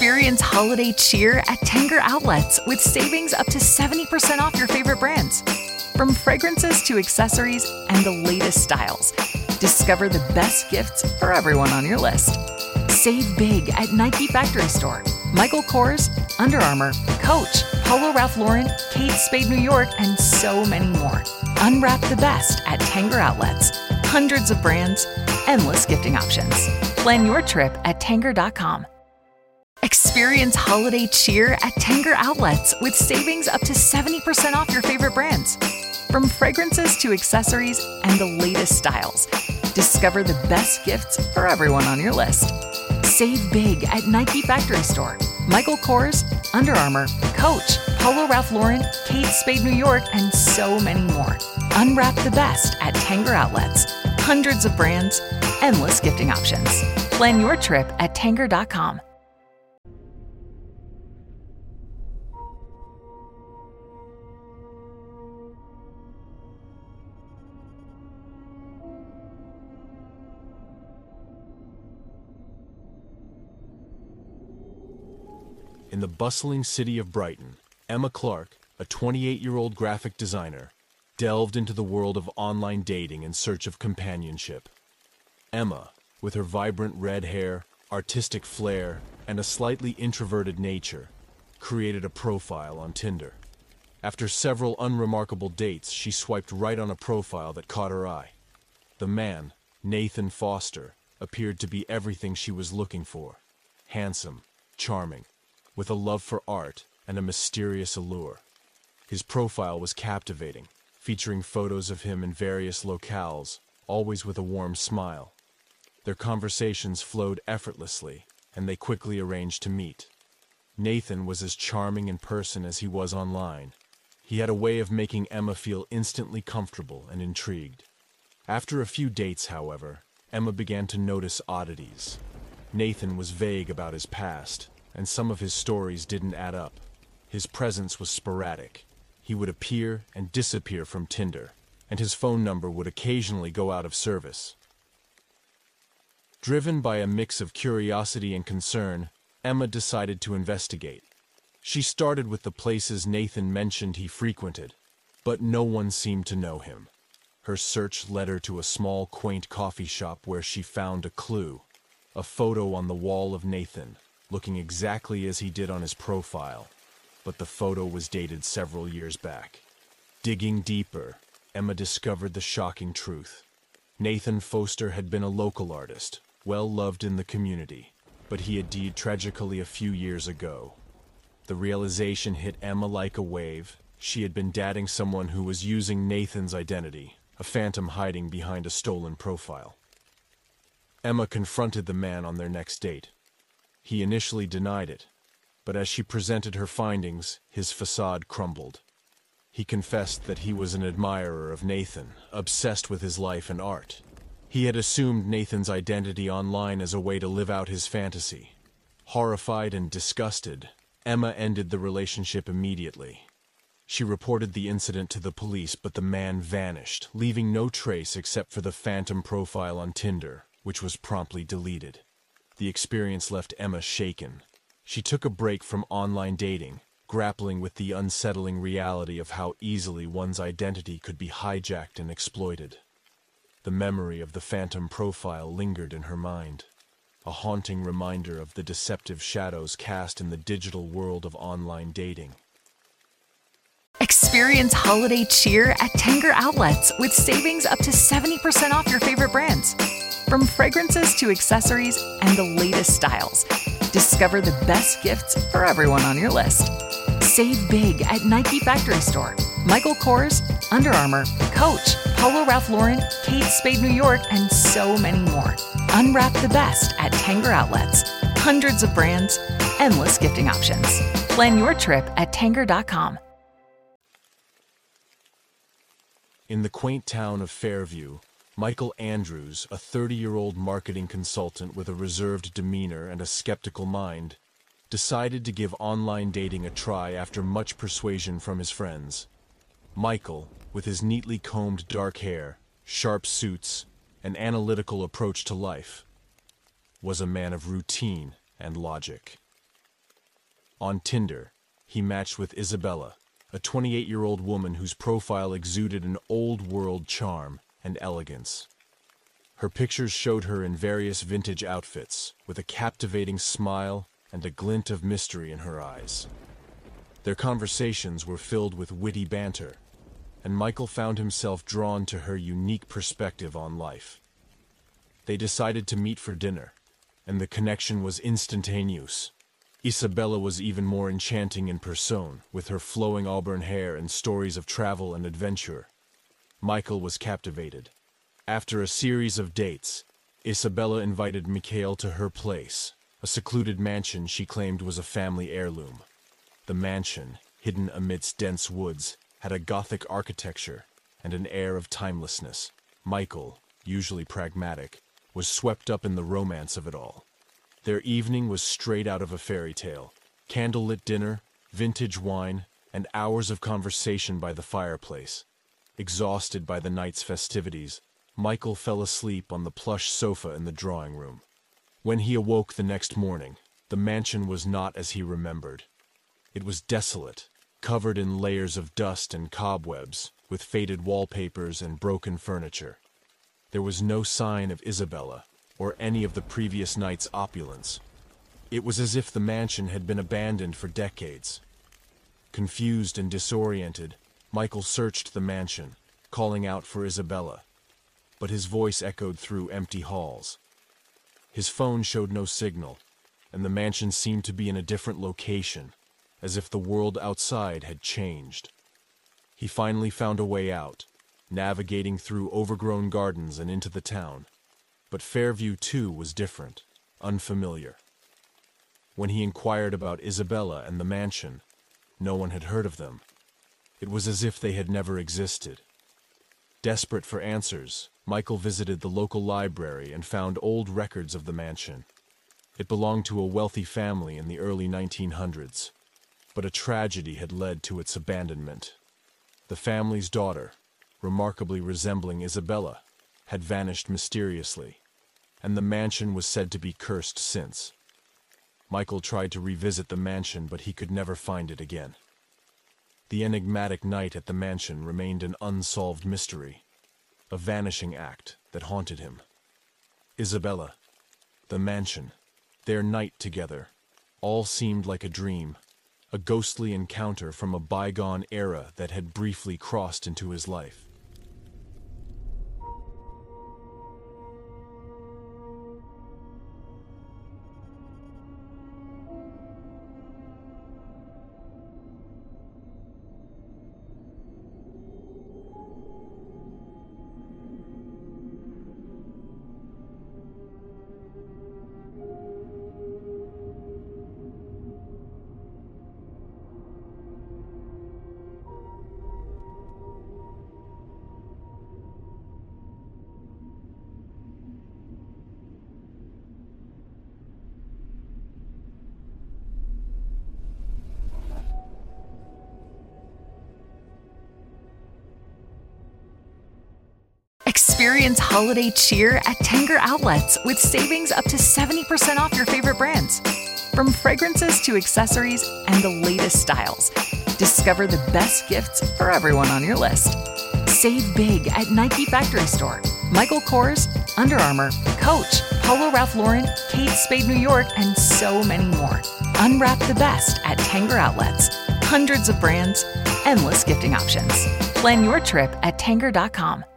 Experience holiday cheer at Tanger Outlets with savings up to 70% off your favorite brands. From fragrances to accessories and the latest styles, discover the best gifts for everyone on your list. Save big at Nike Factory Store, Michael Kors, Under Armour, Coach, Polo Ralph Lauren, Kate Spade New York, and so many more. Unwrap the best at Tanger Outlets. Hundreds of brands, endless gifting options. Plan your trip at Tanger.com. Experience holiday cheer at Tanger Outlets with savings up to 70% off your favorite brands. From fragrances to accessories and the latest styles, discover the best gifts for everyone on your list. Save big at Nike Factory Store, Michael Kors, Under Armour, Coach, Polo Ralph Lauren, Kate Spade New York, and so many more. Unwrap the best at Tanger Outlets. Hundreds of brands, endless gifting options. Plan your trip at Tanger.com. In the bustling city of Brighton, Emma Clark, a 28-year-old graphic designer, delved into the world of online dating in search of companionship. Emma, with her vibrant red hair, artistic flair, and a slightly introverted nature, created a profile on Tinder. After several unremarkable dates, she swiped right on a profile that caught her eye. The man, Nathan Foster, appeared to be everything she was looking for. Handsome, charming, with a love for art and a mysterious allure. His profile was captivating, featuring photos of him in various locales, always with a warm smile. Their conversations flowed effortlessly, and they quickly arranged to meet. Nathan was as charming in person as he was online. He had a way of making Emma feel instantly comfortable and intrigued. After a few dates, however, Emma began to notice oddities. Nathan was vague about his past, and some of his stories didn't add up. His presence was sporadic. He would appear and disappear from Tinder, and his phone number would occasionally go out of service. Driven by a mix of curiosity and concern, Emma decided to investigate. She started with the places Nathan mentioned he frequented, but no one seemed to know him. Her search led her to a small, quaint coffee shop where she found a clue: a photo on the wall of Nathan, looking exactly as he did on his profile, but the photo was dated several years back. Digging deeper, Emma discovered the shocking truth. Nathan Foster had been a local artist, well loved in the community, but he had died tragically a few years ago. The realization hit Emma like a wave. She had been dating someone who was using Nathan's identity, a phantom hiding behind a stolen profile. Emma confronted the man on their next date. He initially denied it, but as she presented her findings, his facade crumbled. He confessed that he was an admirer of Nathan, obsessed with his life and art. He had assumed Nathan's identity online as a way to live out his fantasy. Horrified and disgusted, Emma ended the relationship immediately. She reported the incident to the police, but the man vanished, leaving no trace except for the phantom profile on Tinder, which was promptly deleted. The experience left Emma shaken. She took a break from online dating, grappling with the unsettling reality of how easily one's identity could be hijacked and exploited. The memory of the phantom profile lingered in her mind, a haunting reminder of the deceptive shadows cast in the digital world of online dating. Experience holiday cheer at Tanger Outlets with savings up to 70% off your favorite brands. From fragrances to accessories and the latest styles, discover the best gifts for everyone on your list. Save big at Nike Factory Store, Michael Kors, Under Armour, Coach, Polo Ralph Lauren, Kate Spade New York, and so many more. Unwrap the best at Tanger Outlets. Hundreds of brands, endless gifting options. Plan your trip at Tanger.com. In the quaint town of Fairview, Michael Andrews, a 30-year-old marketing consultant with a reserved demeanor and a skeptical mind, decided to give online dating a try after much persuasion from his friends. Michael, with his neatly combed dark hair, sharp suits, and analytical approach to life, was a man of routine and logic. On Tinder, he matched with Isabella, a 28-year-old woman whose profile exuded an old-world charm and elegance. Her pictures showed her in various vintage outfits, with a captivating smile and a glint of mystery in her eyes. Their conversations were filled with witty banter, and Michael found himself drawn to her unique perspective on life. They decided to meet for dinner, and the connection was instantaneous. Isabella was even more enchanting in person, with her flowing auburn hair and stories of travel and adventure. Michael was captivated. After a series of dates, Isabella invited Mikhail to her place, a secluded mansion she claimed was a family heirloom. The mansion, hidden amidst dense woods, had a Gothic architecture and an air of timelessness. Michael, usually pragmatic, was swept up in the romance of it all. Their evening was straight out of a fairy tale. Candlelit dinner, vintage wine, and hours of conversation by the fireplace. Exhausted by the night's festivities, Michael fell asleep on the plush sofa in the drawing room. When he awoke the next morning, the mansion was not as he remembered. It was desolate, covered in layers of dust and cobwebs, with faded wallpapers and broken furniture. There was no sign of Isabella, or any of the previous night's opulence. It was as if the mansion had been abandoned for decades. Confused and disoriented, Michael searched the mansion, calling out for Isabella, but his voice echoed through empty halls. His phone showed no signal, and the mansion seemed to be in a different location, as if the world outside had changed. He finally found a way out, navigating through overgrown gardens and into the town. But Fairview, too, was different, unfamiliar. When he inquired about Isabella and the mansion, no one had heard of them. It was as if they had never existed. Desperate for answers, Michael visited the local library and found old records of the mansion. It belonged to a wealthy family in the early 1900s, but a tragedy had led to its abandonment. The family's daughter, remarkably resembling Isabella, had vanished mysteriously, and the mansion was said to be cursed since. Michael tried to revisit the mansion, but he could never find it again. The enigmatic night at the mansion remained an unsolved mystery, a vanishing act that haunted him. Isabella, the mansion, their night together, all seemed like a dream, a ghostly encounter from a bygone era that had briefly crossed into his life. Experience holiday cheer at Tanger Outlets with savings up to 70% off your favorite brands. From fragrances to accessories and the latest styles, discover the best gifts for everyone on your list. Save big at Nike Factory Store, Michael Kors, Under Armour, Coach, Polo Ralph Lauren, Kate Spade New York, and so many more. Unwrap the best at Tanger Outlets. Hundreds of brands, endless gifting options. Plan your trip at Tanger.com.